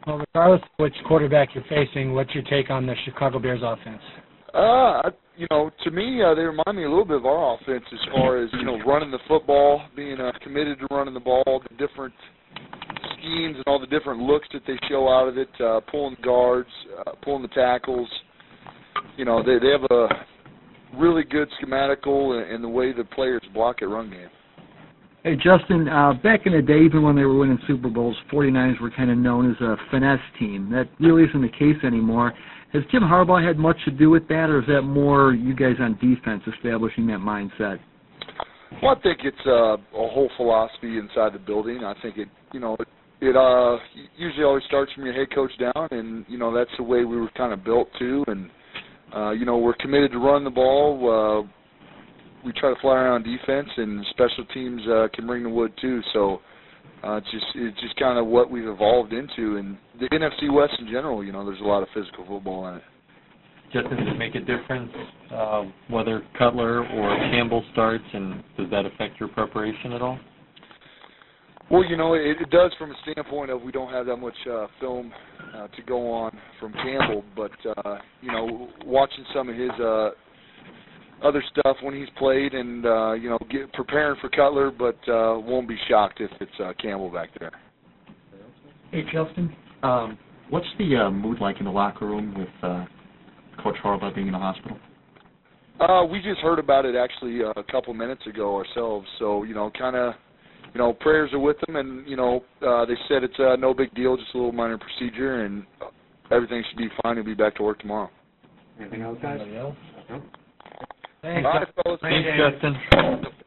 Well, regardless of which quarterback you're facing, what's your take on the Chicago Bears offense? To me, they remind me a little bit of our offense as far as, running the football, being committed to running the ball, the different schemes and all the different looks that they show out of it, pulling the guards, pulling the tackles. They have a really good schematical in the way the players block at run game. Hey, Justin, back in the day, even when they were winning Super Bowls, 49ers were kind of known as a finesse team. That really isn't the case anymore. Has Jim Harbaugh had much to do with that, or is that more you guys on defense establishing that mindset? Well, I think it's a whole philosophy inside the building. I think it usually always starts from your head coach down, and, that's the way we were kind of built too. And, we're committed to run the ball. We try to fly around defense, and special teams can bring the wood too. So it's just kind of what we've evolved into. And the NFC West in general, there's a lot of physical football in it. Justin, does it make a difference whether Cutler or Campbell starts, and does that affect your preparation at all? Well, it does from a standpoint of we don't have that much film to go on from Campbell, but, watching some of his other stuff when he's played and, preparing for Cutler, but won't be shocked if it's Campbell back there. Hey, Justin, what's the mood like in the locker room with Coach Harbaugh being in the hospital? We just heard about it actually a couple minutes ago ourselves, so, prayers are with them, and, they said it's no big deal, just a little minor procedure, and everything should be fine. He'll be back to work tomorrow. Anything else, guys? Thanks, Bye, fellas. Thanks, Justin.